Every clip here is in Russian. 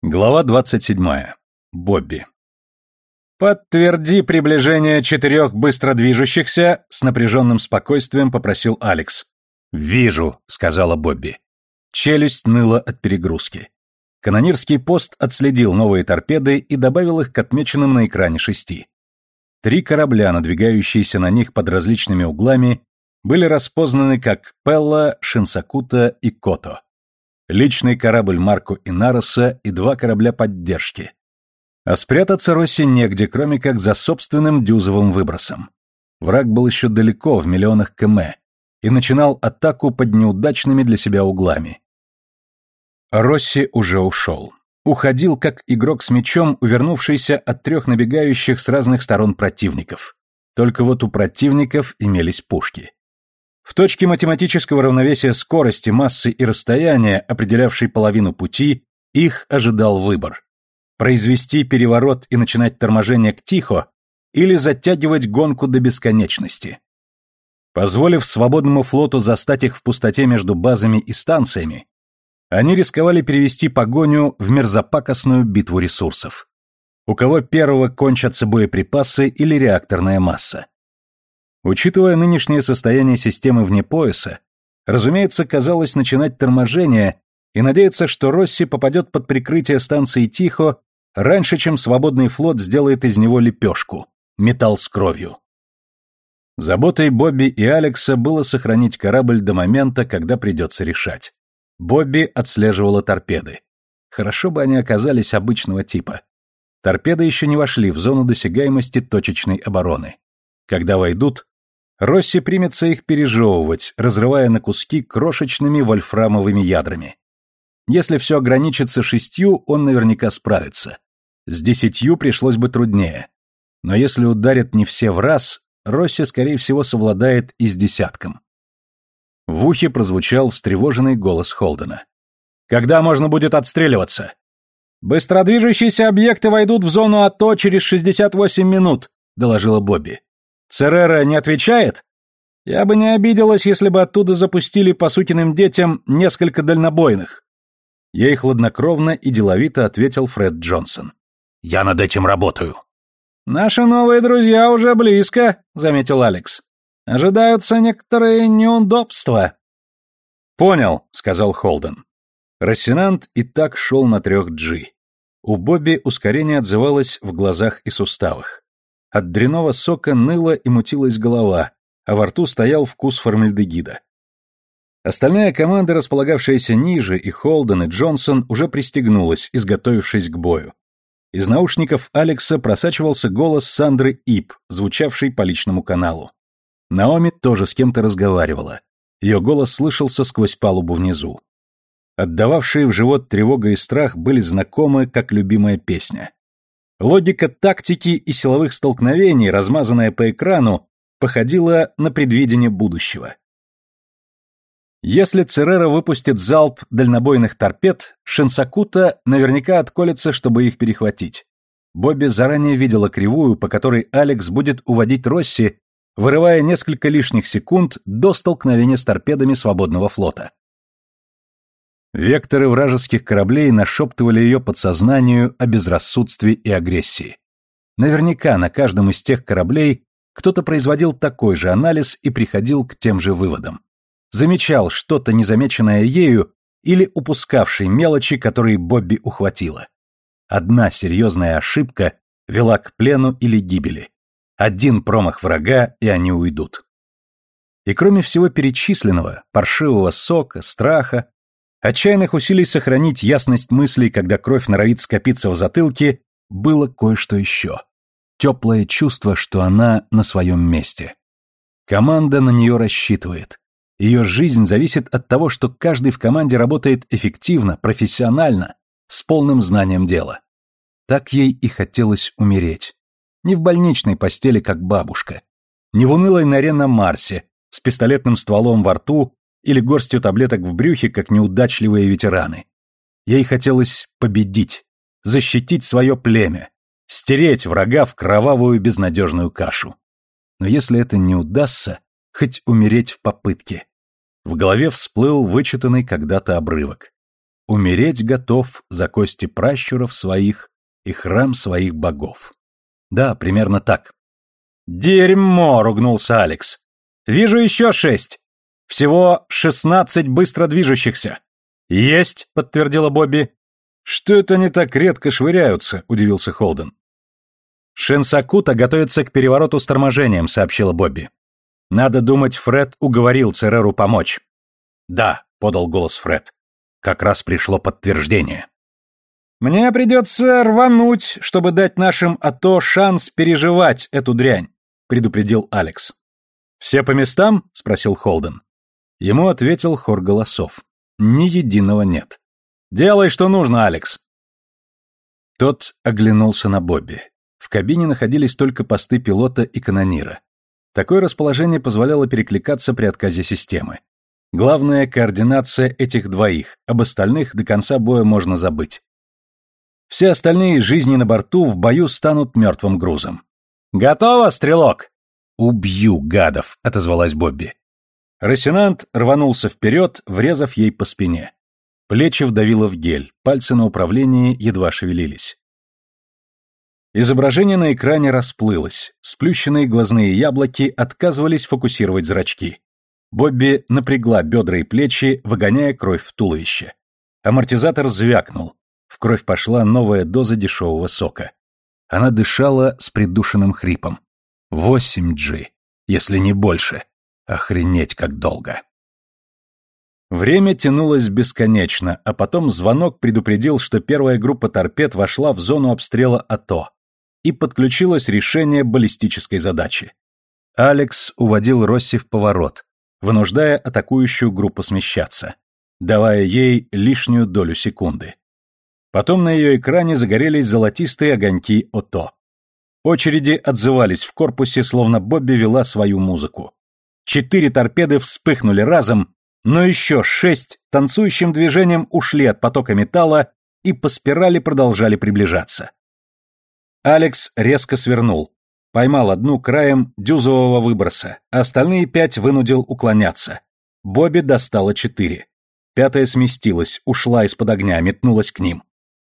Глава 27. Бобби. «Подтверди приближение 4 быстро движущихся», — с напряженным спокойствием попросил Алекс. «Вижу», — сказала Бобби. Челюсть ныла от перегрузки. Канонирский пост отследил новые торпеды и добавил их к отмеченным на экране 6. 3 корабля, надвигающиеся на них под различными углами, были распознаны как Пелла, Шинсакута и Кото. Личный корабль Марко Инароса и 2 корабля поддержки. А спрятаться Росси негде, кроме как за собственным дюзовым выбросом. Враг был еще далеко, в миллионах км, и начинал атаку под неудачными для себя углами. Росси уже ушел. Уходил, как игрок с мячом, увернувшийся от 3 набегающих с разных сторон противников. Только вот у противников имелись пушки. В точке математического равновесия скорости, массы и расстояния, определявшей половину пути, их ожидал выбор. Произвести переворот и начинать торможение к Тихо или затягивать гонку до бесконечности. Позволив свободному флоту застать их в пустоте между базами и станциями, они рисковали перевести погоню в мерзопакостную битву ресурсов. У кого первого кончатся боеприпасы или реакторная масса. Учитывая нынешнее состояние системы вне пояса, разумеется, казалось начинать торможение и надеяться, что Росси попадет под прикрытие станции Тихо раньше, чем свободный флот сделает из него лепешку, металл с кровью. Заботой Бобби и Алекса было сохранить корабль до момента, когда придется решать. Бобби отслеживала торпеды. Хорошо бы они оказались обычного типа. Торпеды еще не вошли в зону досягаемости точечной обороны. Когда войдут, Росси примется их пережевывать, разрывая на куски крошечными вольфрамовыми ядрами. Если все ограничится 6, он наверняка справится. С 10 пришлось бы труднее. Но если ударят не все в раз, Росси, скорее всего, совладает и с 10. В ухе прозвучал встревоженный голос Холдена. «Когда можно будет отстреливаться?» «Быстродвижущиеся объекты войдут в зону АТО через 68 минут», — доложила Бобби. «Церера не отвечает? Я бы не обиделась, если бы оттуда запустили по сукиным детям несколько дальнобойных». Ей хладнокровно и деловито ответил Фред Джонсон. «Я над этим работаю». «Наши новые друзья уже близко», — заметил Алекс. «Ожидаются некоторые неудобства». «Понял», — сказал Холден. Рассенант и так шел на 3G. У Бобби ускорение отзывалось в глазах и суставах. От дрянного сока ныла и мутилась голова, а во рту стоял вкус формальдегида. Остальная команда, располагавшаяся ниже, и Холден, и Джонсон, уже пристегнулась, изготовившись к бою. Из наушников Алекса просачивался голос Сандры Ип, звучавший по личному каналу. Наоми тоже с кем-то разговаривала. Ее голос слышался сквозь палубу внизу. Отдававшие в живот тревога и страх были знакомы, как любимая песня. Логика тактики и силовых столкновений, размазанная по экрану, походила на предвидение будущего. Если Церера выпустит залп дальнобойных торпед, Шинсакута наверняка отколется, чтобы их перехватить. Бобби заранее видела кривую, по которой Алекс будет уводить Росси, вырывая несколько лишних секунд до столкновения с торпедами свободного флота. Векторы вражеских кораблей нашептывали ее подсознанию о безрассудстве и агрессии. Наверняка на каждом из тех кораблей кто-то производил такой же анализ и приходил к тем же выводам. Замечал что-то незамеченное ею или упускавший мелочи, которые Бобби ухватила. Одна серьезная ошибка вела к плену или гибели. Один промах врага, и они уйдут. И кроме всего перечисленного, паршивого сока, страха, отчаянных усилий сохранить ясность мыслей, когда кровь норовит скопиться в затылке, было кое-что еще. Теплое чувство, что она на своем месте. Команда на нее рассчитывает. Ее жизнь зависит от того, что каждый в команде работает эффективно, профессионально, с полным знанием дела. Так ей и хотелось умереть. Не в больничной постели, как бабушка. Не в унылой норе на Марсе, с пистолетным стволом во рту или горстью таблеток в брюхе, как неудачливые ветераны. Ей хотелось победить, защитить свое племя, стереть врага в кровавую безнадежную кашу. Но если это не удастся, хоть умереть в попытке. В голове всплыл вычитанный когда-то обрывок. умереть готов за кости пращуров своих и храм своих богов. Да, примерно так. «Дерьмо!» — ругнулся Алекс. «Вижу еще 6. Всего 16 быстро движущихся». «Есть!» — подтвердила Бобби. «Что это они так редко швыряются?» — удивился Холден. «Шинсакута готовится к перевороту с торможением», — сообщила Бобби. «Надо думать, Фред уговорил Цереру помочь». «Да», — подал голос Фред. «Как раз пришло подтверждение». «Мне придется рвануть, чтобы дать нашим АТО шанс переживать эту дрянь», — предупредил Алекс. «Все по местам?» — спросил Холден. Ему ответил хор голосов. Ни единого нет. «Делай, что нужно, Алекс». Тот оглянулся на Бобби. В кабине находились только посты пилота и канонира. Такое расположение позволяло перекликаться при отказе системы. Главное — координация этих двоих, об остальных до конца боя можно забыть. Все остальные жизни на борту в бою станут мертвым грузом. «Готово, стрелок?» «Убью, гадов», — отозвалась Бобби. Росинант рванулся вперед, врезав ей по спине. Плечи вдавило в гель, пальцы на управлении едва шевелились. Изображение на экране расплылось, сплющенные глазные яблоки отказывались фокусировать зрачки. Бобби напрягла бедра и плечи, выгоняя кровь в туловище. Амортизатор звякнул. В кровь пошла новая доза дешевого сока. Она дышала с придушенным хрипом. 8G, если не больше. Охренеть, как долго. Время тянулось бесконечно, а потом звонок предупредил, что первая группа торпед вошла в зону обстрела АТО и подключилось решение баллистической задачи. Алекс уводил Росси в поворот, вынуждая атакующую группу смещаться, давая ей лишнюю долю секунды. Потом на ее экране загорелись золотистые огоньки ОТО. Очереди отзывались в корпусе, словно Бобби вела свою музыку. 4 торпеды вспыхнули разом, но еще 6 танцующим движением ушли от потока металла и по спирали продолжали приближаться. Алекс резко свернул, поймал одну краем дюзового выброса, а остальные 5 вынудил уклоняться. Бобби достала 4. 5-я сместилась, ушла из-под огня, метнулась к ним.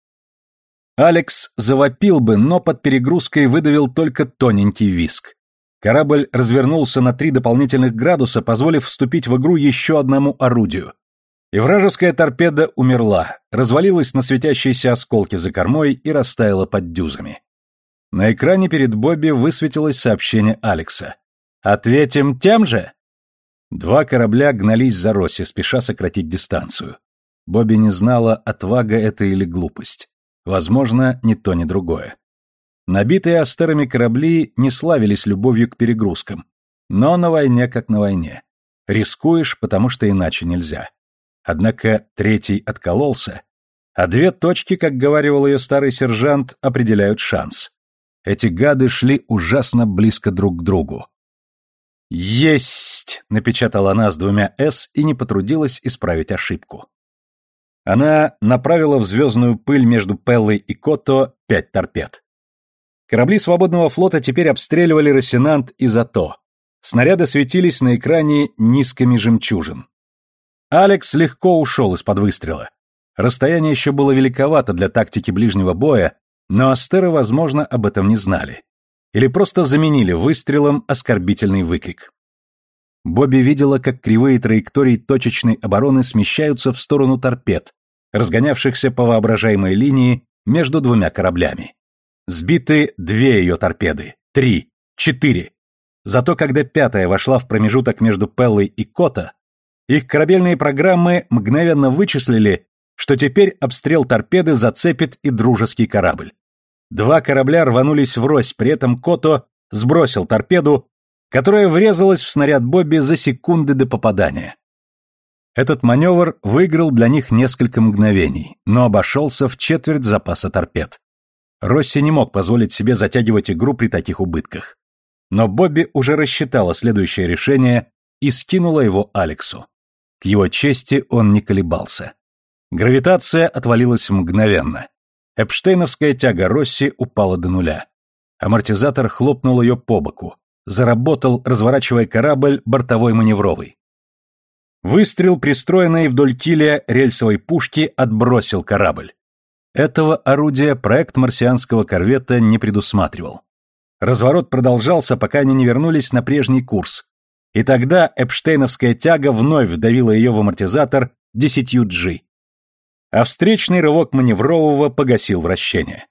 Алекс завопил бы, но под перегрузкой выдавил только тоненький визг. Корабль развернулся на 3 дополнительных градуса, позволив вступить в игру еще одному орудию. И вражеская торпеда умерла, развалилась на светящиеся осколки за кормой и растаяла под дюзами. На экране перед Бобби высветилось сообщение Алекса. «Ответим тем же?» 2 корабля гнались за Росси, спеша сократить дистанцию. Бобби не знала, отвага это или глупость. Возможно, ни то, ни другое. Набитые астерами корабли не славились любовью к перегрузкам. Но на войне как на войне. Рискуешь, потому что иначе нельзя. Однако 3-й откололся, а 2 точки, как говаривал ее старый сержант, определяют шанс. Эти гады шли ужасно близко друг к другу. «Есть!» — напечатала она с 2 «С» и не потрудилась исправить ошибку. Она направила в звездную пыль между Пеллой и Кото 5 торпед. Корабли свободного флота теперь обстреливали Росинант и Зато. Снаряды светились на экране низкими жемчужин. Алекс легко ушел из-под выстрела. Расстояние еще было великовато для тактики ближнего боя, но астеры, возможно, об этом не знали. Или просто заменили выстрелом оскорбительный выкрик. Бобби видела, как кривые траектории точечной обороны смещаются в сторону торпед, разгонявшихся по воображаемой линии между 2 кораблями. Сбиты 2 ее торпеды, 3, 4. Зато когда 5-я вошла в промежуток между Пеллой и Кото, их корабельные программы мгновенно вычислили, что теперь обстрел торпеды зацепит и дружеский корабль. 2 корабля рванулись врозь, при этом Кото сбросил торпеду, которая врезалась в снаряд Бобби за секунды до попадания. Этот маневр выиграл для них несколько мгновений, но обошелся в четверть запаса торпед. Росси не мог позволить себе затягивать игру при таких убытках. Но Бобби уже рассчитала следующее решение и скинула его Алексу. К его чести он не колебался. Гравитация отвалилась мгновенно. Эпштейновская тяга Росси упала до 0. Амортизатор хлопнул ее по боку. Заработал, разворачивая корабль, бортовой маневровый. Выстрел, пристроенный вдоль киля рельсовой пушки, отбросил корабль. Этого орудия проект марсианского корвета не предусматривал. Разворот продолжался, пока они не вернулись на прежний курс, и тогда эпштейновская тяга вновь вдавила ее в амортизатор 10 G. А встречный рывок маневрового погасил вращение.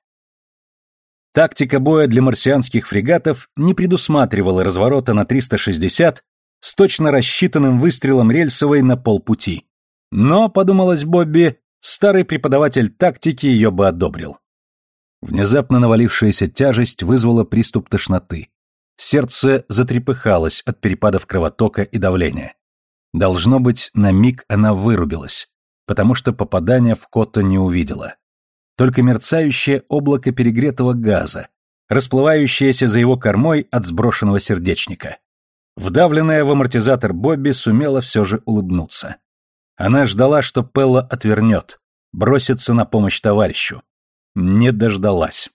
Тактика боя для марсианских фрегатов не предусматривала разворота на 360 с точно рассчитанным выстрелом рельсовой на полпути. Но, подумалось Бобби, старый преподаватель тактики ее бы одобрил. Внезапно навалившаяся тяжесть вызвала приступ тошноты. Сердце затрепыхалось от перепадов кровотока и давления. Должно быть, на миг она вырубилась, потому что попадания в Котто не увидела. Только мерцающее облако перегретого газа, расплывающееся за его кормой от сброшенного сердечника. Вдавленная в амортизатор Бобби сумела все же улыбнуться. Она ждала, что Пелла отвернет, бросится на помощь товарищу. Не дождалась.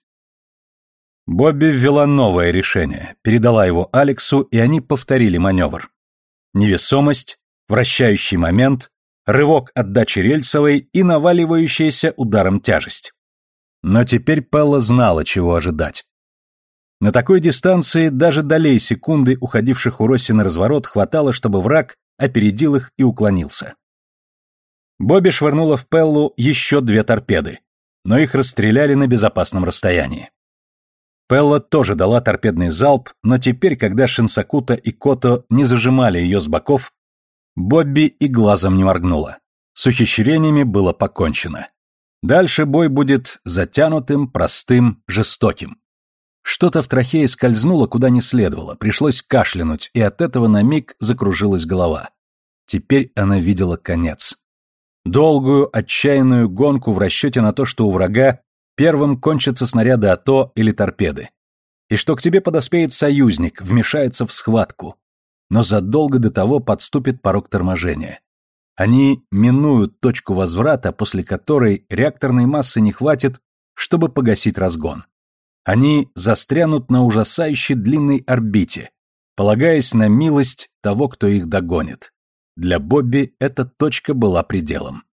Бобби ввела новое решение, передала его Алексу, и они повторили маневр. Невесомость, вращающий момент, рывок отдачи рельсовой и наваливающаяся ударом тяжесть. Но теперь Пелла знала, чего ожидать. На такой дистанции даже долей секунды, уходивших у Росси на разворот, хватало, чтобы враг опередил их и уклонился. Бобби швырнула в Пеллу еще 2 торпеды, но их расстреляли на безопасном расстоянии. Пелла тоже дала торпедный залп, но теперь, когда Шинсакута и Кото не зажимали ее с боков, Бобби и глазом не моргнула. С ухищрениями было покончено. Дальше бой будет затянутым, простым, жестоким. Что-то в трахее скользнуло куда не следовало, пришлось кашлянуть, и от этого на миг закружилась голова. Теперь она видела конец. Долгую, отчаянную гонку в расчете на то, что у врага первым кончатся снаряды АТО или торпеды. И что к тебе подоспеет союзник, вмешается в схватку. Но задолго до того подступит порог торможения. Они минуют точку возврата, после которой реакторной массы не хватит, чтобы погасить разгон. Они застрянут на ужасающе длинной орбите, полагаясь на милость того, кто их догонит. Для Бобби эта точка была пределом.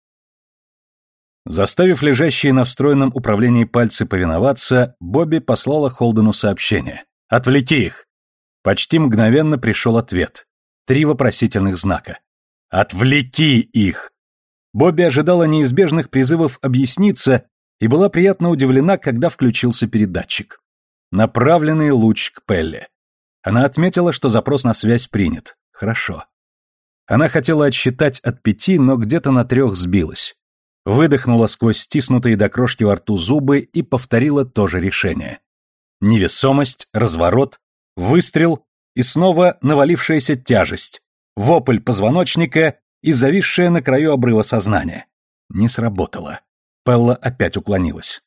Заставив лежащие на встроенном управлении пальцы повиноваться, Бобби послала Холдену сообщение. «Отвлеки их!» Почти мгновенно пришел ответ. 3 вопросительных знака. «Отвлеки их!» Бобби ожидала неизбежных призывов объясниться и была приятно удивлена, когда включился передатчик. Направленный луч к Пелле. Она отметила, что запрос на связь принят. Хорошо. Она хотела отсчитать от 5, но где-то на 3 сбилась. Выдохнула сквозь стиснутые до крошки во рту зубы и повторила то же решение. Невесомость, разворот, выстрел и снова навалившаяся тяжесть, вопль позвоночника и зависшее на краю обрыва сознание. Не сработало. Пелла опять уклонилась.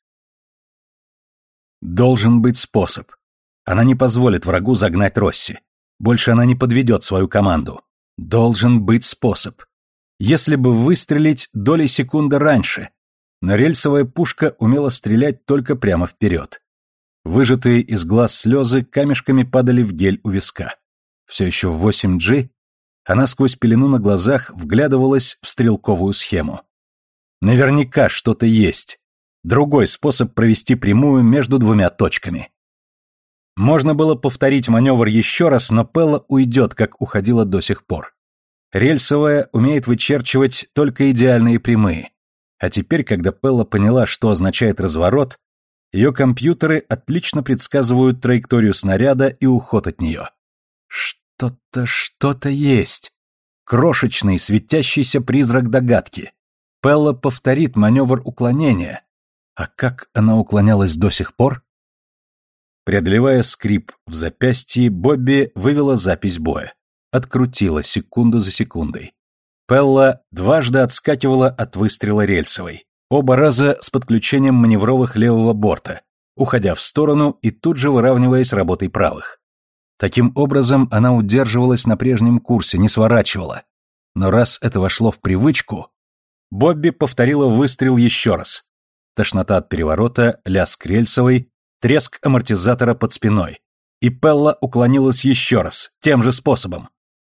Должен быть способ. Она не позволит врагу загнать Росси. Больше она не подведет свою команду. Должен быть способ. Если бы выстрелить долей секунды раньше, но рельсовая пушка умела стрелять только прямо вперед. Выжатые из глаз слезы камешками падали в гель у виска. Все еще в 8G она сквозь пелену на глазах вглядывалась в стрелковую схему. Наверняка что-то есть. Другой способ провести прямую между 2 точками. Можно было повторить маневр еще раз, но Пелла уйдет, как уходила до сих пор. Рельсовая умеет вычерчивать только идеальные прямые. А теперь, когда Пелла поняла, что означает разворот, ее компьютеры отлично предсказывают траекторию снаряда и уход от нее. Что-то есть. Крошечный, светящийся призрак догадки. Пелла повторит маневр уклонения. А как она уклонялась до сих пор? Преодолевая скрип в запястье, Бобби вывела запись боя. Открутила секунду за секундой. Пелла дважды отскакивала от выстрела рельсовой, оба раза с подключением маневровых левого борта, уходя в сторону и тут же выравниваясь с работой правых. Таким образом, она удерживалась на прежнем курсе, не сворачивала. Но раз это вошло в привычку, Бобби повторила выстрел еще раз. Тошнота от переворота, лязг рельсовой, треск амортизатора под спиной. И Пелла уклонилась еще раз, тем же способом.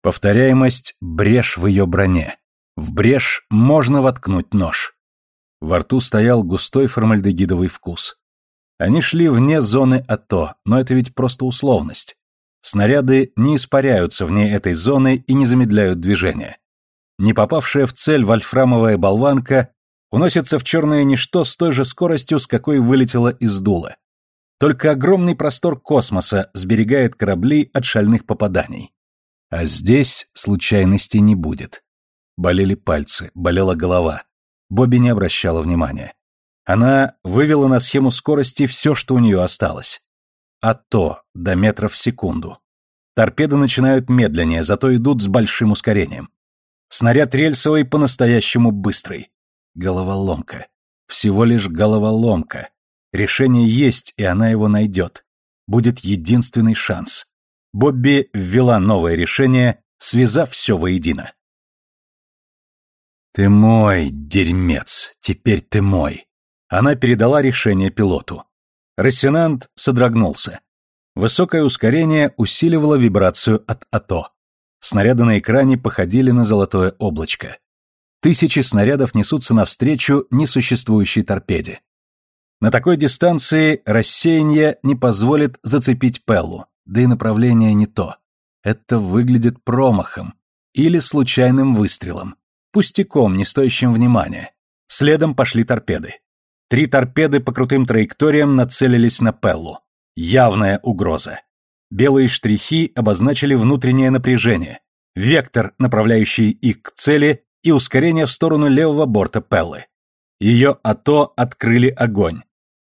Повторяемость — брешь в ее броне. В брешь можно воткнуть нож. Во рту стоял густой формальдегидовый вкус. Они шли вне зоны АТО, но это ведь просто условность. Снаряды не испаряются вне этой зоны и не замедляют движение. Не попавшая в цель вольфрамовая болванка уносится в черное ничто с той же скоростью, с какой вылетела из дула. Только огромный простор космоса сберегает корабли от шальных попаданий. А здесь случайностей не будет. Болели пальцы, болела голова. Бобби не обращала внимания. Она вывела на схему скорости все, что у нее осталось. АТО до метров в секунду. Торпеды начинают медленнее, зато идут с большим ускорением. Снаряд рельсовый по-настоящему быстрый. Головоломка. Всего лишь головоломка. Решение есть, и она его найдет. Будет единственный шанс. Бобби ввела новое решение, связав все воедино. «Ты мой, дерьмец, теперь ты мой». Она передала решение пилоту. Рассенант содрогнулся. Высокое ускорение усиливало вибрацию от АТО. Снаряды на экране походили на золотое облачко. Тысячи снарядов несутся навстречу несуществующей торпеде. На такой дистанции рассеяние не позволит зацепить Пеллу, да и направление не то. Это выглядит промахом или случайным выстрелом, пустяком, не стоящим внимания. Следом пошли торпеды. 3 торпеды по крутым траекториям нацелились на Пеллу. Явная угроза. Белые штрихи обозначили внутреннее напряжение, вектор, направляющий их к цели, и ускорение в сторону левого борта Пеллы. Ее АТО открыли огонь.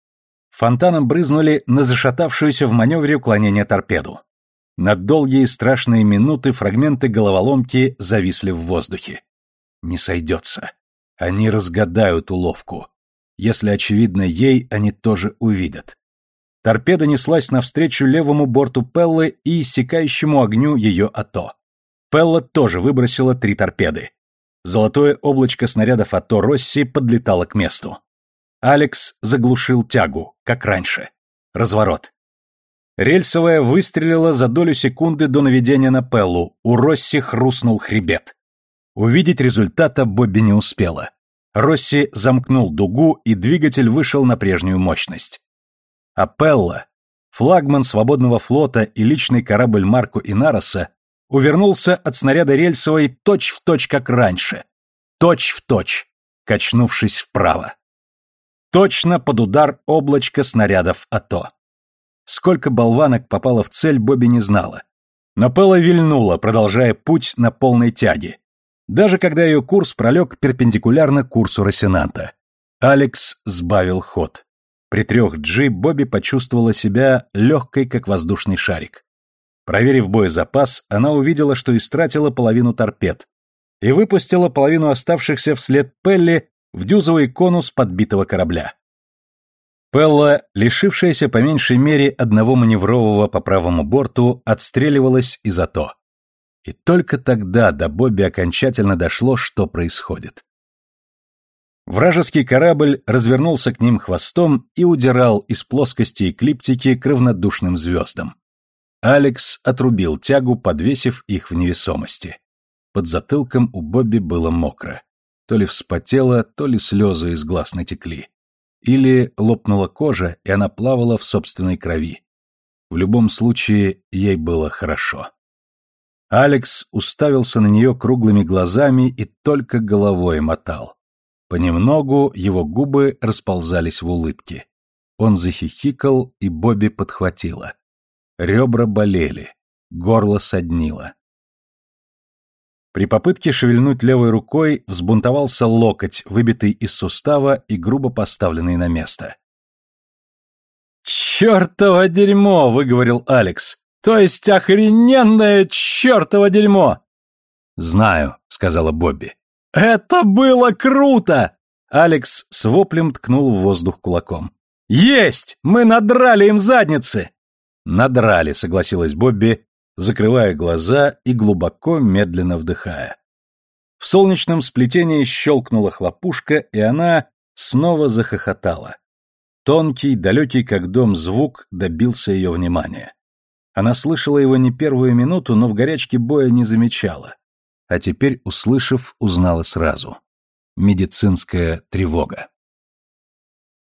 Фонтаном брызнули на зашатавшуюся в маневре уклонения торпеду. На долгие страшные минуты фрагменты головоломки зависли в воздухе. Не сойдется. Они разгадают уловку. Если очевидно ей, они тоже увидят. Торпеда неслась навстречу левому борту Пеллы и иссякающему огню ее АТО. Пелла тоже выбросила 3 торпеды. Золотое облачко снарядов АТО Росси подлетало к месту. Алекс заглушил тягу, как раньше. Разворот. Рельсовая выстрелила за долю секунды до наведения на Пеллу, у Росси хрустнул хребет. Увидеть результата Бобби не успела. Росси замкнул дугу, и двигатель вышел на прежнюю мощность. А Пелла, флагман свободного флота и личный корабль Марко Инароса, увернулся от снаряда рельсовой точь-в-точь, как раньше. Точь-в-точь, качнувшись вправо. Точно под удар облачка снарядов АТО. Сколько болванок попало в цель, Бобби не знала. Но Пелла вильнула, продолжая путь на полной тяге. Даже когда ее курс пролег перпендикулярно курсу Рассенанта. Алекс сбавил ход. При 3G Бобби почувствовала себя легкой, как воздушный шарик. Проверив боезапас, она увидела, что истратила половину торпед и выпустила половину оставшихся вслед Пелле в дюзовый конус подбитого корабля. Пелла, лишившаяся по меньшей мере одного маневрового по правому борту, отстреливалась из АТО. И только тогда до Бобби окончательно дошло, что происходит. Вражеский корабль развернулся к ним хвостом и удирал из плоскости эклиптики к равнодушным звездам. Алекс отрубил тягу, подвесив их в невесомости. Под затылком у Бобби было мокро. То ли вспотело, то ли слезы из глаз натекли. Или лопнула кожа, и она плавала в собственной крови. В любом случае, ей было хорошо. Алекс уставился на нее круглыми глазами и только головой мотал. Понемногу его губы расползались в улыбке. Он захихикал, и Бобби подхватила. Ребра болели, горло соднило. При попытке шевельнуть левой рукой взбунтовался локоть, выбитый из сустава и грубо поставленный на место. «Чёртово дерьмо!» — выговорил Алекс. «То есть охрененное чёртово дерьмо!» «Знаю», — сказала Бобби. «Это было круто!» Алекс с воплем ткнул в воздух кулаком. «Есть! Мы надрали им задницы!» «Надрали», — согласилась Бобби, закрывая глаза и глубоко, медленно вдыхая. В солнечном сплетении щелкнула хлопушка, и она снова захохотала. Тонкий, далекий как дом звук добился ее внимания. Она слышала его не первую минуту, но в горячке боя не замечала. А теперь, услышав, узнала сразу. Медицинская тревога.